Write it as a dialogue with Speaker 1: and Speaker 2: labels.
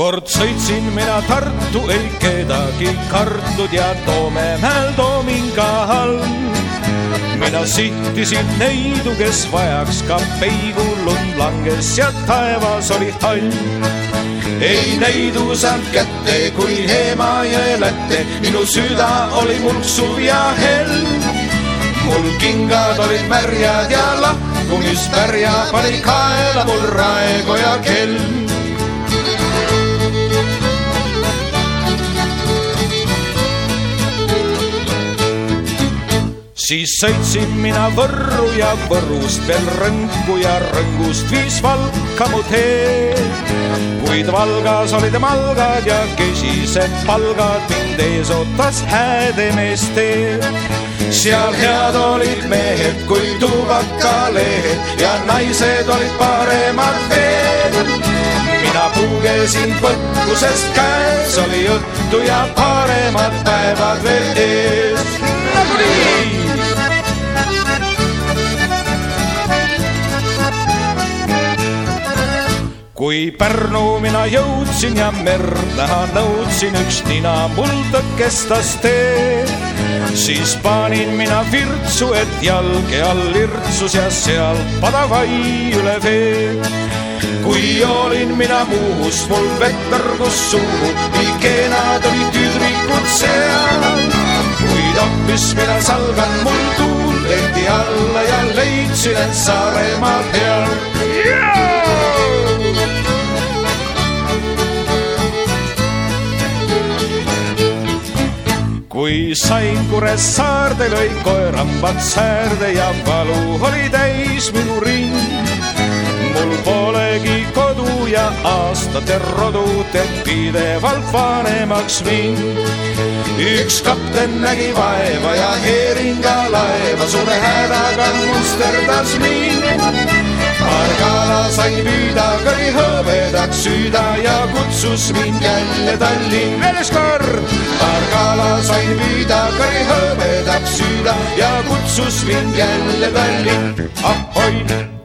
Speaker 1: Kord sõitsin mina Tartu, ei kedagi kartnud ja Toomemäel Toominga all. Mina sihtisin neidu, kes vajaks ka peigu, lund langes ja taevas oli hall. Ei neidu saanud kätte, kui Emajõe lätte, minu süda oli mulksuv ja hell. Mul kingad olid märjad ja lahkumispärja pani kaela mul raego ja kell. Siis sõitsin mina Võrru ja Võrust veel Rõngu ja Rõngust viis Valka mu tee. Kuid Valgas olid malgad ja kesised palgad, mind ees ootas häädemeestee. Seal head olid mehed kui tubakalehed ja naised olid paremad veel. Mina puugesin põtkusest käes, oli õhtu ja paremad päevad veel ees. Nagu nii! Kui Pärnu mina jõudsin ja merd näha nõudsin, üks nina mul tõkestas tee. Siis panin mina virtsu, et jalge all irtsus ja sealt padavai üle vee. Kui olin mina Muhust, mul vett tõrgus suhu, nii keenad olid tüdrikud seal. Kuid hoppis mina salgan mul tuul lehti alla ja leidsin, et Saaremaal heal. Kui sain Kuressaarde, lõi koerambad säärde ja valu oli täis minu ring. Mul polegi kodu ja aastate rodu teeb pidevalt vanemaks mind. Üks kapten nägi vaeva ja heeringa laeva suure hädaga musterdas mind. Argala sain püüda, kõri hõbedaks süüda ja kutsus mind jälle Tallinn. Veel üks kord! Argala sain püüda, kõri hõbedaks süüda ja kutsus mind jälle Tallinn. Ahoi!